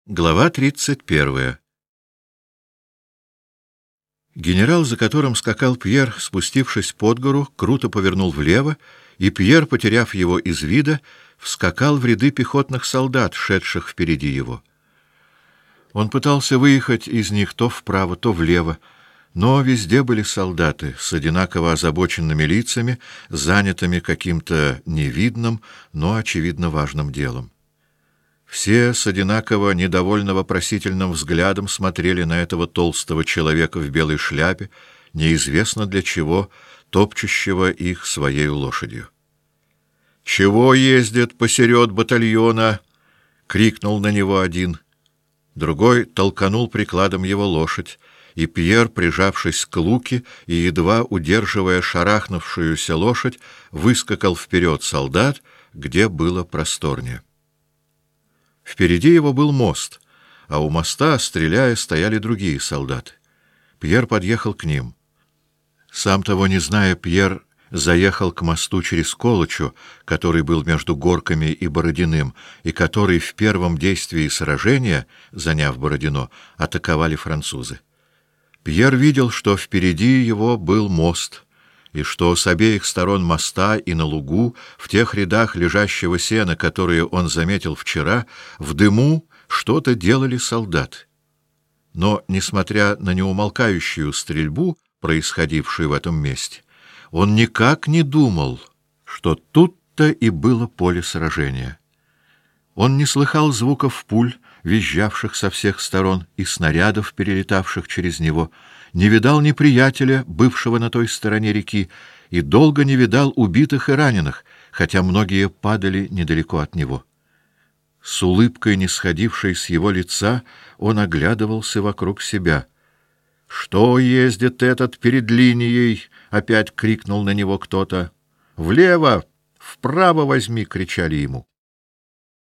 Глава 31. Генерал, за которым скакал Пьер, спустившись под гору, круто повернул влево, и Пьер, потеряв его из вида, вскакал в ряды пехотных солдат, шедших впереди его. Он пытался выехать из них то вправо, то влево, но везде были солдаты с одинаково озабоченными лицами, занятыми каким-то невидным, но очевидно важным делом. Все с одинаково недовольно-вопросительным взглядом смотрели на этого толстого человека в белой шляпе, неизвестно для чего, топчущего их своей лошадью. «Чего ездит посеред батальона?» — крикнул на него один. Другой толканул прикладом его лошадь, и Пьер, прижавшись к луке и едва удерживая шарахнувшуюся лошадь, выскакал вперед солдат, где было просторнее. Впереди его был мост, а у моста, стреляя, стояли другие солдаты. Пьер подъехал к ним. Сам того не зная, Пьер заехал к мосту через Колычу, который был между Горками и Бородиным, и который в первом действии сражения, заняв Бородино, атаковали французы. Пьер видел, что впереди его был мост, и что с обеих сторон моста и на лугу, в тех рядах лежащего сена, которые он заметил вчера, в дыму что-то делали солдаты. Но, несмотря на неумолкающую стрельбу, происходившую в этом месте, он никак не думал, что тут-то и было поле сражения. Он не слыхал звуков пуль, визжавших со всех сторон, и снарядов, перелетавших через него, не видал неприятеля, бывшего на той стороне реки, и долго не видал убитых и раненых, хотя многие падали недалеко от него. С улыбкой, не сходившей с его лица, он оглядывался вокруг себя. «Что ездит этот перед линией?» — опять крикнул на него кто-то. «Влево! Вправо возьми!» — кричали ему.